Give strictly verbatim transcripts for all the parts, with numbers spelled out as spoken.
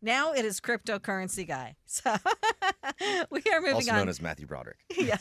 Now it is cryptocurrency guy. So we are moving also on. known as Matthew Broderick. Yes.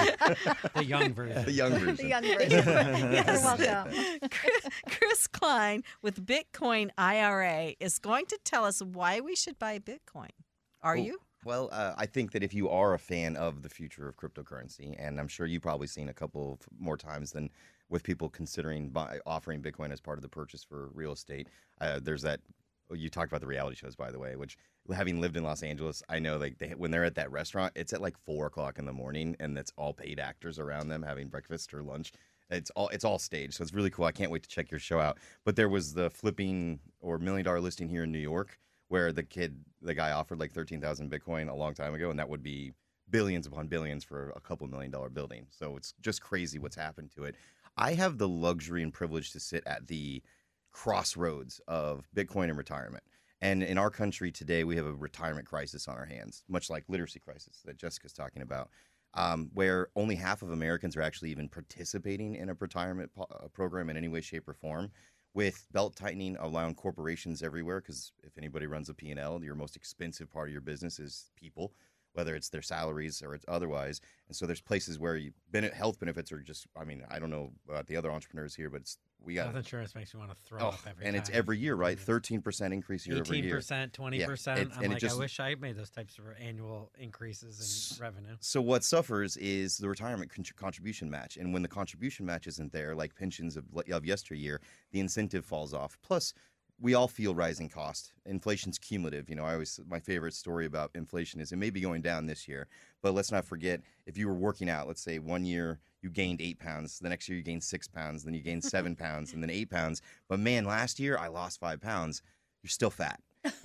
The young version. The young version. The young version. Yes. You're welcome. Chris, Chris Klein with Bitcoin I R A is going to tell us why we should buy Bitcoin. Are Cool. you? Well, uh, I think that if you are a fan of the future of cryptocurrency, and I'm sure you've probably seen a couple of more times than with people considering buy, offering Bitcoin as part of the purchase for real estate, uh, there's that. You talked about the reality shows, by the way, which having lived in Los Angeles, I know like they, when they're at that restaurant, it's at like four o'clock in the morning, and it's all paid actors around them having breakfast or lunch. It's all it's all staged, so it's really cool. I can't wait to check your show out. But there was the flipping or million dollar listing here in New York, where the kid, the guy offered like thirteen thousand Bitcoin a long time ago, and that would be billions upon billions for a couple million dollar building. So it's just crazy what's happened to it. I have the luxury and privilege to sit at the crossroads of Bitcoin and retirement. And in our country today, we have a retirement crisis on our hands, much like literacy crisis that Jessica's talking about, um, where only half of Americans are actually even participating in a retirement po- uh, program in any way, shape, or form, with belt tightening allowing corporations everywhere, because if anybody runs a P and L, your most expensive part of your business is people, whether it's their salaries or it's otherwise. And so there's places where you, health benefits are just, I mean, I don't know about the other entrepreneurs here, but it's, we got Health insurance makes you want to throw oh, up every and time. it's every year, right? thirteen percent increase year over year. eighteen percent, twenty percent. Yeah, it- I'm and it like, just- I wish I made those types of annual increases in revenue. So what suffers is the retirement con- contribution match, and when the contribution match isn't there, like pensions of, of yesteryear, the incentive falls off. Plus, we all feel rising cost. Inflation's cumulative. You know, I always my favorite story about inflation is it may be going down this year, but let's not forget if you were working out. Let's say one year you gained eight pounds, the next year you gained six pounds, then you gained seven pounds, and then eight pounds. But man, last year I lost five pounds. You're still fat.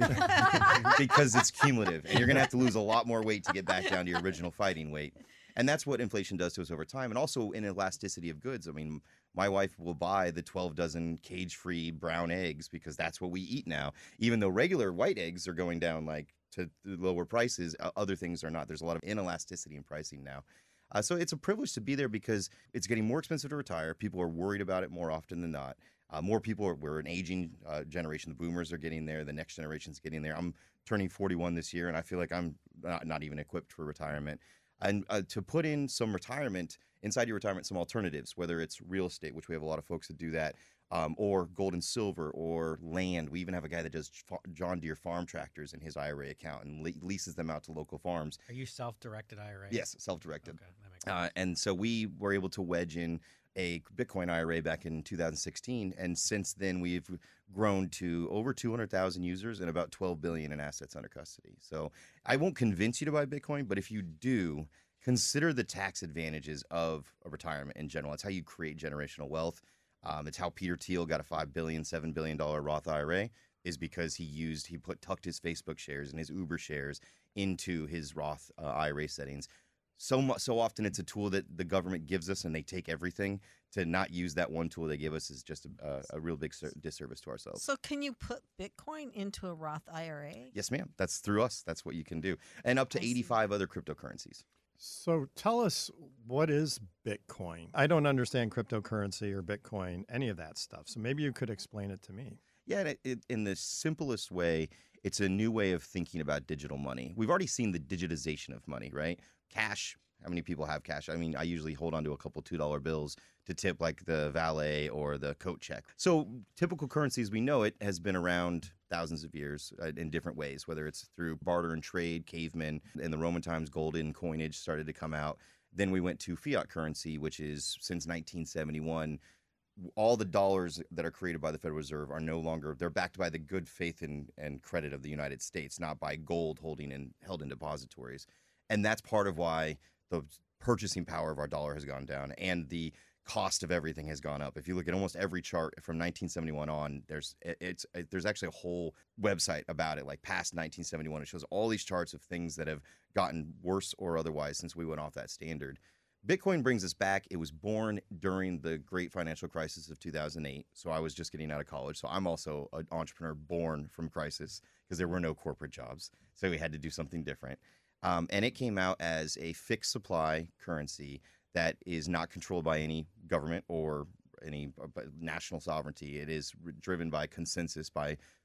Because it's cumulative, and you're going to have to lose a lot more weight to get back down to your original fighting weight. And that's what inflation does to us over time, and also in elasticity of goods. I mean, my wife will buy the twelve dozen cage-free brown eggs because that's what we eat now. Even though regular white eggs are going down like to lower prices, other things are not. There's a lot of inelasticity in pricing now. Uh, so it's a privilege to be there because it's getting more expensive to retire. People are worried about it more often than not. Uh, more people are, we're an aging uh, generation. The boomers are getting there. The next generation's getting there. I'm turning forty-one this year, and I feel like I'm not, not even equipped for retirement. And uh, to put in some retirement, inside your retirement, some alternatives, whether it's real estate, which we have a lot of folks that do that, um, or gold and silver, or land. We even have a guy that does John Deere farm tractors in his I R A account and le- leases them out to local farms. Are you self-directed I R A? Yes, self-directed. Okay, that makes sense. Uh, and so we were able to wedge in a Bitcoin I R A back in two thousand sixteen, and since then we've grown to over two hundred thousand users and about twelve billion in assets under custody. So I won't convince you to buy Bitcoin, but if you do, consider the tax advantages of a retirement in general. It's how you create generational wealth. Um, it's how Peter Thiel got a five billion dollars, seven billion dollars Roth I R A, is because he used, he put tucked his Facebook shares and his Uber shares into his Roth uh, I R A settings. So much, so often it's a tool that the government gives us, and they take everything. To not use that one tool they give us is just a, a real big ser- disservice to ourselves. So can you put Bitcoin into a Roth I R A? Yes, ma'am. That's through us. That's what you can do, and up to I see. eighty-five other cryptocurrencies. So tell us, what is Bitcoin? I don't understand cryptocurrency or Bitcoin, any of that stuff. So maybe you could explain it to me. Yeah, and it, it, in the simplest way, it's a new way of thinking about digital money. We've already seen the digitization of money, right? Cash. How many people have cash? I mean, I usually hold on to a couple two dollar bills to tip like the valet or the coat check. So typical currency as we know it has been around thousands of years uh, in different ways, whether it's through barter and trade, cavemen. In the Roman times, golden coinage started to come out. Then we went to fiat currency, which is since nineteen seventy-one. All the dollars that are created by the Federal Reserve are no longer, they're backed by the good faith and, and credit of the United States, not by gold holding and held in depositories. And that's part of why the purchasing power of our dollar has gone down and the cost of everything has gone up. If you look at almost every chart from nineteen seventy-one on, there's it's it, there's actually a whole website about it, like past nineteen seventy-one. It shows all these charts of things that have gotten worse or otherwise since we went off that standard. Bitcoin brings us back. It was born during the great financial crisis of two thousand eight. So I was just getting out of college. So I'm also an entrepreneur born from crisis because there were no corporate jobs. So we had to do something different. Um, and it came out as a fixed supply currency that is not controlled by any government or any uh, national sovereignty. It is r- driven by consensus by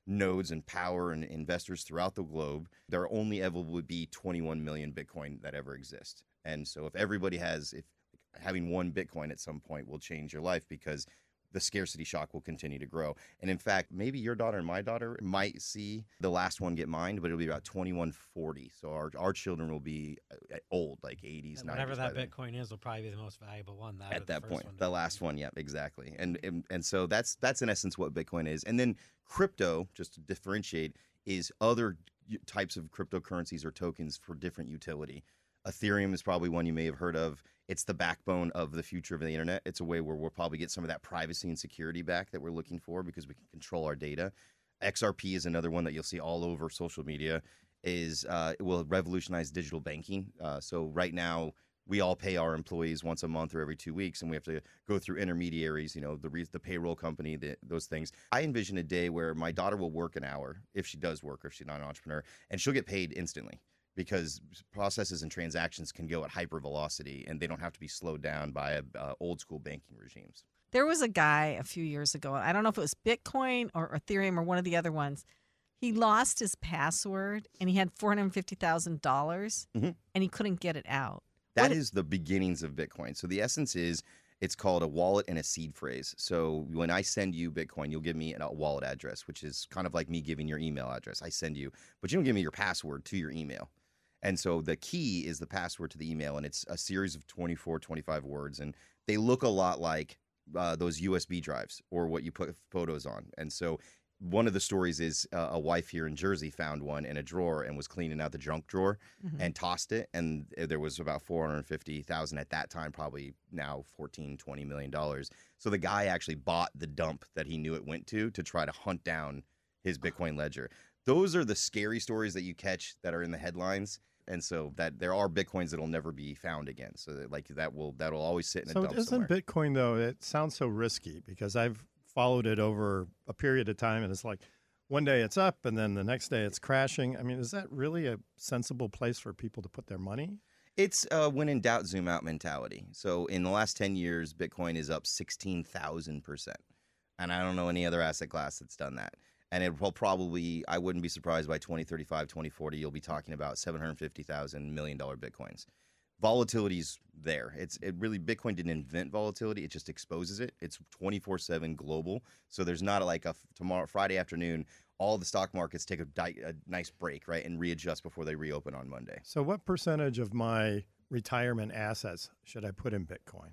nodes and power and investors throughout the globe, there only ever would be twenty-one million Bitcoin that ever exist. And so if everybody has, if having one Bitcoin at some point will change your life, because the scarcity shock will continue to grow. And in fact, maybe your daughter and my daughter might see the last one get mined, but it'll be about twenty-one forty. So our, our children will be old, like eighties, And nineties. whatever that by then. Bitcoin is will probably be the most valuable one. That or At the that first point, one to the be last mined. one, yeah, exactly. And, and and so that's that's in essence what Bitcoin is. And then crypto, just to differentiate, is other y- types of cryptocurrencies or tokens for different utility. Ethereum is probably one you may have heard of. It's the backbone of the future of the internet. It's a way where we'll probably get some of that privacy and security back that we're looking for, because we can control our data. X R P is another one that you'll see all over social media. Is uh, it will revolutionize digital banking. Uh, so right now, we all pay our employees once a month or every two weeks, and we have to go through intermediaries, you know, the re- the payroll company, the, those things. I envision a day where my daughter will work an hour, if she does work, or if she's not an entrepreneur, and she'll get paid instantly, because processes and transactions can go at hyper velocity, and they don't have to be slowed down by a, uh, old school banking regimes. There was a guy a few years ago. I don't know if it was Bitcoin or Ethereum or one of the other ones. He lost his password and he had four hundred fifty thousand dollars Mhm. and he couldn't get it out. That What- is the beginnings of Bitcoin. So the essence is, it's called a wallet and a seed phrase. So when I send you Bitcoin, you'll give me a wallet address, which is kind of like me giving your email address. I send you, but you don't give me your password to your email. And so the key is the password to the email, and it's a series of twenty-four, twenty-five words, and they look a lot like uh, those U S B drives or what you put photos on. And so one of the stories is uh, a wife here in Jersey found one in a drawer and was cleaning out the junk drawer Mhm. and tossed it, and there was about four hundred fifty thousand at that time, probably now fourteen, twenty million dollars. So the guy actually bought the dump that he knew it went to to try to hunt down his Bitcoin ledger. Those are the scary stories that you catch that are in the headlines. And so that there are Bitcoins that'll never be found again. So that, like that will that'll always sit in a So dump isn't somewhere. Bitcoin, though, it sounds so risky, because I've followed it over a period of time, and it's like one day it's up and then the next day it's crashing. I mean, is that really a sensible place for people to put their money? It's a when in doubt, zoom out mentality. So in the last ten years, Bitcoin is up sixteen thousand percent. And I don't know any other asset class that's done that. And it will probably, I wouldn't be surprised by twenty thirty-five, twenty forty, you'll be talking about seven hundred fifty thousand million dollar Bitcoins. Volatility's there. It's it really, Bitcoin didn't invent volatility, it just exposes it. It's twenty-four seven global. So there's not like a tomorrow, Friday afternoon, all the stock markets take a, di- a nice break, right, and readjust before they reopen on Monday. So what percentage of my retirement assets should I put in Bitcoin?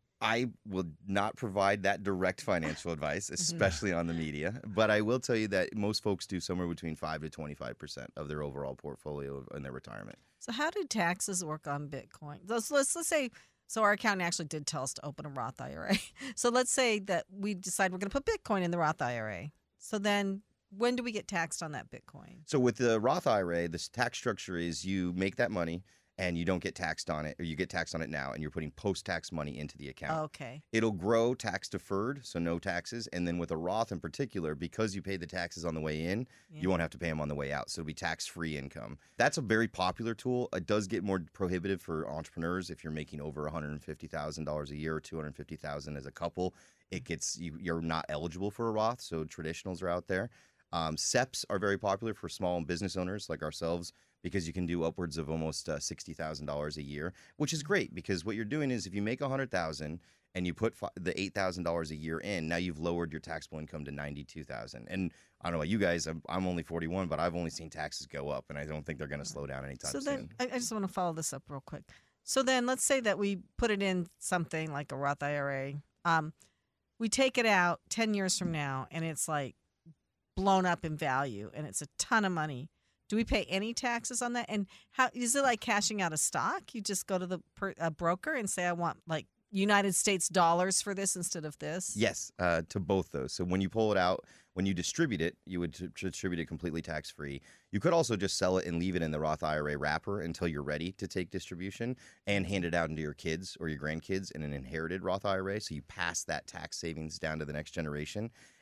I will not provide that direct financial advice, especially on the media. But I will tell you that most folks do somewhere between five to twenty-five percent of their overall portfolio in their retirement. So how do taxes work on Bitcoin? Let's, let's, let's say, so our accountant actually did tell us to open a Roth I R A. So let's say that we decide we're going to put Bitcoin in the Roth I R A. So then when do we get taxed on that Bitcoin? So with the Roth I R A, the tax structure is you make that money and you don't get taxed on it, or you get taxed on it now, and you're putting post-tax money into the account. Okay. It'll grow tax deferred, so no taxes. And then with a Roth in particular, because you paid the taxes on the way in, Yeah. you won't have to pay them on the way out. So it'll be tax-free income. That's a very popular tool. It does get more prohibitive for entrepreneurs if you're making over one hundred fifty thousand dollars a year or two hundred fifty thousand dollars as a couple. It gets you, you're not eligible for a Roth, so traditionals are out there. Um, S E Ps are very popular for small business owners like ourselves, because you can do upwards of almost uh, sixty thousand dollars a year, which is great, because what you're doing is if you make one hundred thousand dollars and you put fi- the eight thousand dollars a year in, now you've lowered your taxable income to ninety-two thousand dollars. And I don't know about you guys, I'm, I'm only forty-one, but I've only seen taxes go up, and I don't think they're going to slow down anytime So soon. then I, I just want to follow this up real quick. So then let's say that we put it in something like a Roth I R A. Um, we take it out ten years from now and it's like blown up in value and it's a ton of money. Do we pay any taxes on that? And how is it like cashing out a stock? You just go to the per, a broker and say, I want like United States dollars for this instead of this? Yes, uh, to both those. So when you pull it out, when you distribute it, you would t- distribute it completely tax-free. You could also just sell it and leave it in the Roth I R A wrapper until you're ready to take distribution and hand it out into your kids or your grandkids in an inherited Roth I R A. So you pass that tax savings down to the next generation.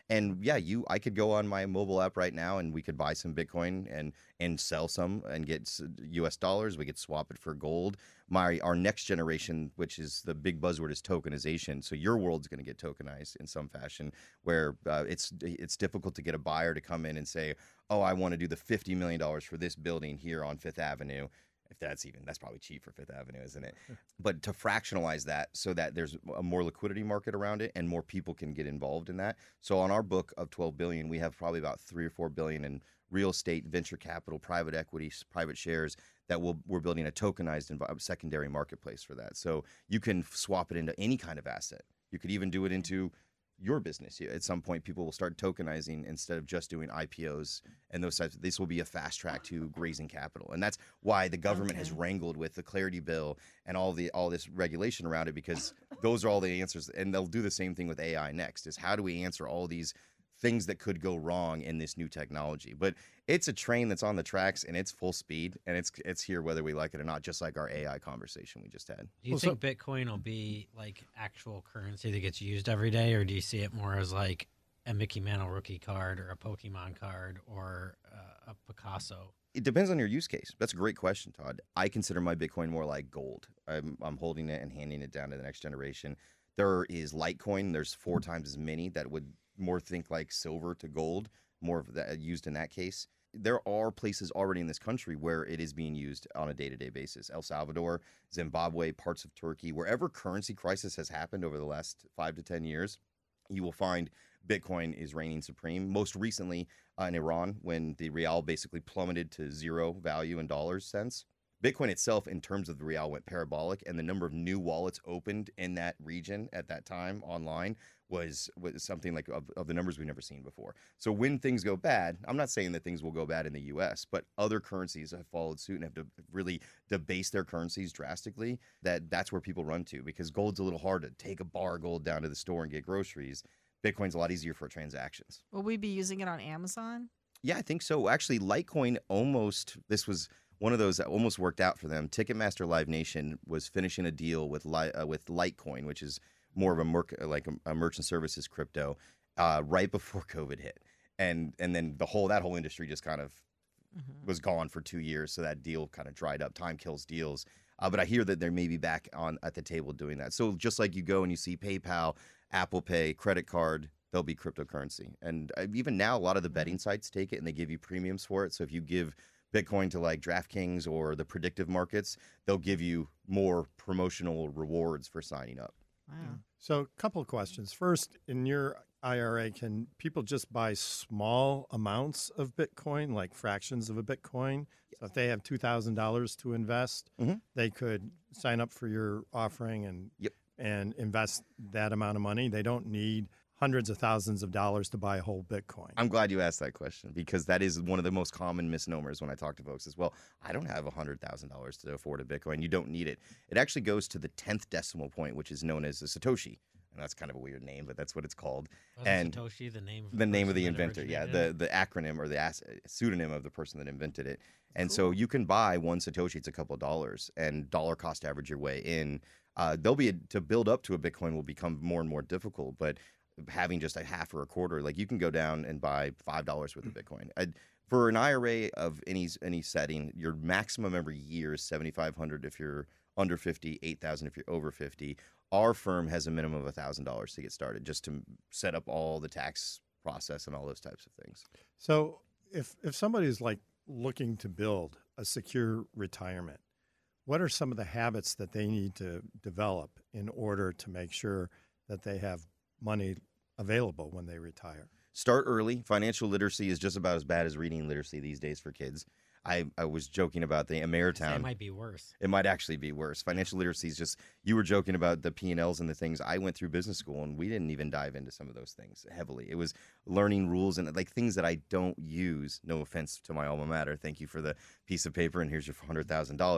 And yeah, you I could go on my mobile app right now and we could buy some Bitcoin and and sell some and get s- U S dollars. We could swap it for gold. My our next generation, which is the big buzzword, is tokenization. So your world's going to get tokenized in some fashion, where uh, it's it's difficult to get a buyer to come in and say, "Oh, I want to do the fifty million dollars for this building here on Fifth Avenue." If that's even, that's probably cheap for Fifth Avenue, isn't it? But to fractionalize that so that there's a more liquidity market around it and more people can get involved in that. So on our book of twelve billion, we have probably about three or four billion in real estate, venture capital, private equity, s- private shares that we'll, we're building a tokenized envi- secondary marketplace for that. So you can f- swap it into any kind of asset. You could even do it into your business. You- At some point, people will start tokenizing instead of just doing I P Os and those types. This will be a fast track to raising capital, and that's why the government has Okay. wrangled with the Clarity Bill and all the all this regulation around it, because those are all the answers. And they'll do the same thing with A I next. Is how do we answer all these things that could go wrong in this new technology? But it's a train that's on the tracks and it's full speed and it's it's here whether we like it or not. Just like our A I conversation we just had. Do you Well, so- think Bitcoin will be like actual currency that gets used every day, or do you see it more as like a Mickey Mantle rookie card or a Pokemon card or uh, a Picasso? It depends on your use case. That's a great question, Todd. I consider my Bitcoin more like gold. I'm, I'm holding it and handing it down to the next generation. There is Litecoin. There's four times as many that would more think like silver to gold, more of that used in that case. There are places already in this country where it is being used on a day-to-day basis. El Salvador, Zimbabwe, parts of Turkey, wherever currency crisis has happened over the last five to ten years, you will find Bitcoin is reigning supreme. Most recently uh, in Iran, when the real basically plummeted to zero value in dollars cents. Bitcoin itself, in terms of the real, went parabolic, and the number of new wallets opened in that region at that time online was was something like of, of the numbers we've never seen before. So when things go bad, I'm not saying that things will go bad in the U S, but other currencies have followed suit and have to really debase their currencies drastically. That that's where people run to, because gold's a little hard to take a bar of gold down to the store and get groceries. Bitcoin's a lot easier for transactions. Will we be using it on Amazon? Yeah, I think so. Actually, Litecoin almost, this was one of those that almost worked out for them. Ticketmaster Live Nation was finishing a deal with Li, uh, with Litecoin, which is more of a merc, like a, a merchant services crypto, uh, right before COVID hit, and and then the whole that whole industry just kind of Mhm. was gone for two years. So that deal kind of dried up. Time kills deals. Uh, but I hear that they may be back on at the table doing that. So just like you go and you see PayPal, Apple Pay, credit card, there'll be cryptocurrency. And uh, even now, a lot of the betting sites take it and they give you premiums for it. So if you give Bitcoin to like DraftKings or the predictive markets, they'll give you more promotional rewards for signing up. Wow. So, a couple of questions. First, in your I R A, can people just buy small amounts of Bitcoin, like fractions of a Bitcoin? So, if they have two thousand dollars to invest, Mhm. they could sign up for your offering and Yep. and invest that amount of money. They don't need hundreds of thousands of dollars to buy a whole Bitcoin. I'm glad you asked that question, because that is one of the most common misnomers when I talk to folks as well. I don't have one hundred thousand dollars to afford a Bitcoin. You don't need it. It actually goes to the tenth decimal point, which is known as a Satoshi. And that's kind of a weird name, but that's what it's called. Wasn't And Satoshi the name of the name of person the that inventor, yeah, originated the it? the acronym or the as- pseudonym of the person that invented it. And so you can buy one Satoshi, it's a couple of dollars, and dollar cost average your way in. Uh, there'll be a, to build up to a Bitcoin will become more and more difficult, but having just a half or a quarter, like you can go down and buy five dollars worth of Bitcoin. I, for an I R A of any any setting, your maximum every year is seventy five hundred if you're under fifty, eight thousand if you're over fifty. Our firm has a minimum of one thousand dollars to get started, just to set up all the tax process and all those types of things. So, if if somebody's like looking to build a secure retirement, what are some of the habits that they need to develop in order to make sure that they have money available when they retire? Start early. Financial literacy is just about as bad as reading literacy these days for kids. I, I was joking about the I'd say Ameritown. It might be worse. It might actually be worse. Financial literacy is just, you were joking about the P and Ls and the things. I went through business school and we didn't even dive into some of those things heavily. It was learning rules and like things that I don't use. No offense to my alma mater. Thank you for the piece of paper and here's your one hundred thousand dollars.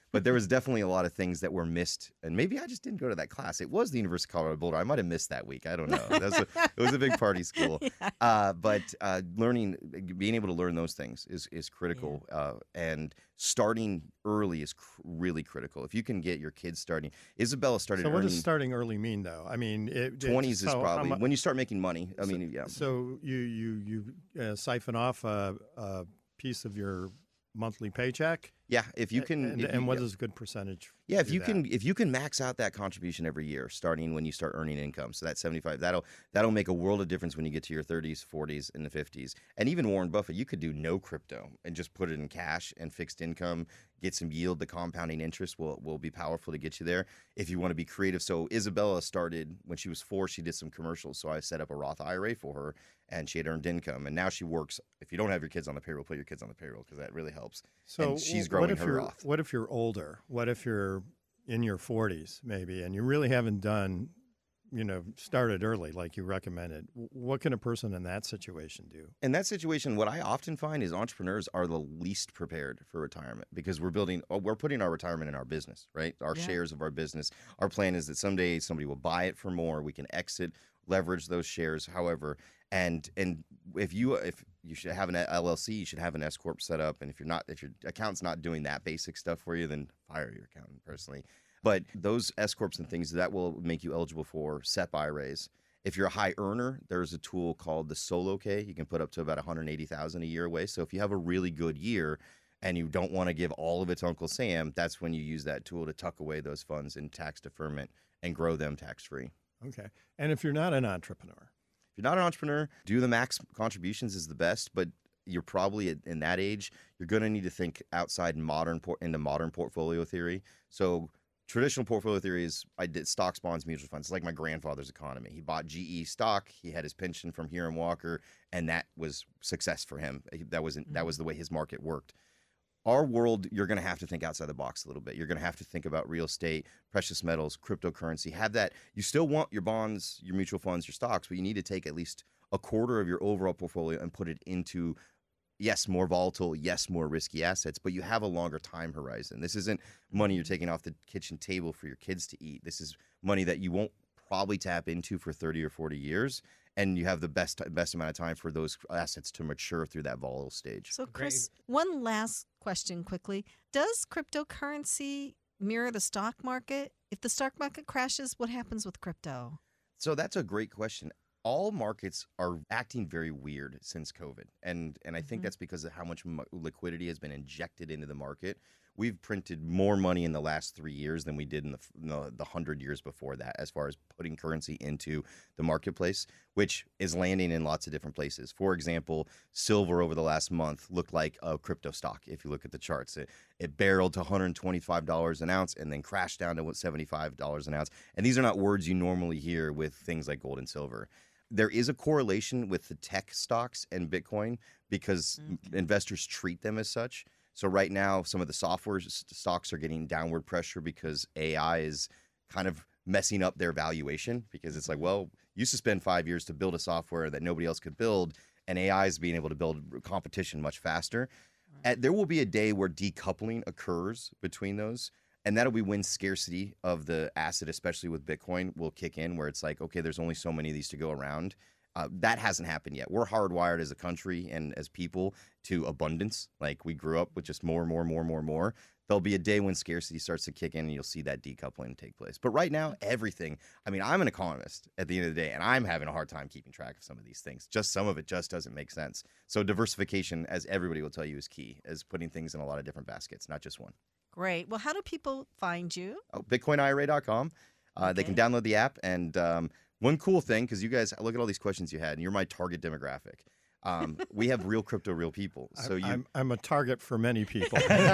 But there was definitely a lot of things that were missed, and maybe I just didn't go to that class. It was the University of Colorado Boulder. I might have missed that week. I don't know. That was a, it was a big party school. Yeah. Uh, but uh, learning, being able to learn those things is is critical, uh, and starting early is cr- really critical. If you can get your kids starting, Isabella started. So what earning, does starting early mean, though? I mean, it, it- twenties is so how probably mu- when you start making money. I so- mean, yeah. So you you you uh, siphon off a, a piece of your monthly paycheck. Yeah, if you can, and, if and you, what is a good percentage? yeah, if do you that? can, if you can max out that contribution every year, starting when you start earning income, so that's seventy-five. That'll that'll make a world of difference when you get to your thirties, forties, and the fifties. And even Warren Buffett, you could do no crypto and just put it in cash and fixed income, get some yield. The compounding interest will will be powerful to get you there if you want to be creative. So Isabella started when she was four. She did some commercials, so I set up a Roth I R A for her, and she had earned income. And now she works. If you don't have your kids on the payroll, put your kids on the payroll because that really helps. So and she's w- growing what if her you're, Roth. What if you're older? What if you're in your forties maybe, and you really haven't done, you know, started early like you recommended? W- What can a person in that situation do? In that situation, what I often find is entrepreneurs are the least prepared for retirement because we're building, oh, we're putting our retirement in our business, right? Our Yeah. shares of our business. Our plan is that someday somebody will buy it for more. We can exit, leverage those shares, however. And and if you if you should have an L L C, you should have an S corp set up. And if you're not, if your accountant's not doing that basic stuff for you, then fire your accountant personally. But those S corps and things that will make you eligible for S E P I R As. If you're a high earner, there's a tool called the Solo K. You can put up to about one hundred eighty thousand dollars a year away. So if you have a really good year and you don't want to give all of it to Uncle Sam, that's when you use that tool to tuck away those funds in tax deferment and grow them tax free. Okay. And if you're not an entrepreneur, If you're not an entrepreneur, do the max contributions is the best, but you're probably at, in that age, you're going to need to think outside modern por- into modern portfolio theory. So traditional portfolio theory is I did stocks, bonds, mutual funds. It's like my grandfather's economy. He bought G E stock. He had his pension from Hiram Walker, and that was success for him. That was that was the way his market worked. Our world, you're going to have to think outside the box a little bit. You're going to have to think about real estate, precious metals, cryptocurrency. Have that. You still want your bonds, your mutual funds, your stocks, but you need to take at least a quarter of your overall portfolio and put it into, yes, more volatile, yes, more risky assets, but you have a longer time horizon. This isn't money you're taking off the kitchen table for your kids to eat. This is money that you won't probably tap into for thirty or forty years, and you have the best best amount of time for those assets to mature through that volatile stage. So, Chris, one last question quickly. Does cryptocurrency mirror the stock market? If the stock market crashes, what happens with crypto? So that's a great question. All markets are acting very weird since COVID, and and I think Mhm. that's because of how much mo- liquidity has been injected into the market. We've printed more money in the last three years than we did in the f- the, the hundred years before that, as far as putting currency into the marketplace, which is landing in lots of different places. For example, silver over the last month looked like a crypto stock. If you look at the charts, it, it barreled to one hundred twenty-five dollars an ounce and then crashed down to what seventy-five dollars an ounce. And these are not words you normally hear with things like gold and silver. There is a correlation with the tech stocks and Bitcoin because Okay. investors treat them as such. So right now, some of the software s- stocks are getting downward pressure because A I is kind of messing up their valuation because it's like, well, you used to spend five years to build a software that nobody else could build, and A I is being able to build competition much faster. And there will be a day where decoupling occurs between those. And that'll be when scarcity of the asset, especially with Bitcoin, will kick in, where it's like, okay, there's only so many of these to go around. Uh, that hasn't happened yet. We're hardwired as a country and as people to abundance. Like we grew up with just more, more, more, more, more. There'll be a day when scarcity starts to kick in and you'll see that decoupling take place. But right now, everything, I mean, I'm an economist at the end of the day, and I'm having a hard time keeping track of some of these things. Just some of it just doesn't make sense. So diversification, as everybody will tell you, is key, is putting things in a lot of different baskets, not just one. Great. Well, how do people find you? Oh, bitcoin I R A dot com. Uh, They can Okay. download the app. And um, one cool thing, because you guys look at all these questions you had, and you're my target demographic. Um, we have real crypto, real people. So I'm, you, I'm, I'm a target for many people.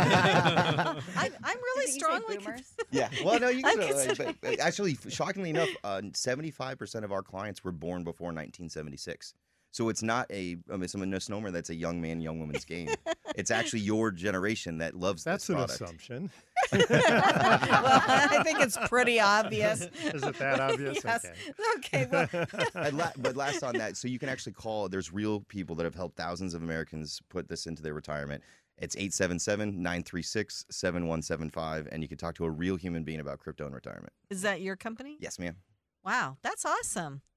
I'm, I'm really Did you say strongly. boomers? yeah. Well, no, you I'm guys are, considering- but- but actually, shockingly enough, uh, seventy-five percent of our clients were born before nineteen seventy-six. So it's not a, I mean, it's a misnomer that's a young man, young woman's game. It's actually your generation that loves That's this an product. assumption. well, I think it's pretty obvious. Is it that obvious? Yes. Okay. Okay. Well, But la- but last on that, so you can actually call. There's real people that have helped thousands of Americans put this into their retirement. It's eight seven seven, nine three six, seven one seven five, and you can talk to a real human being about crypto and retirement. is that your company? Yes, ma'am. Wow, that's awesome.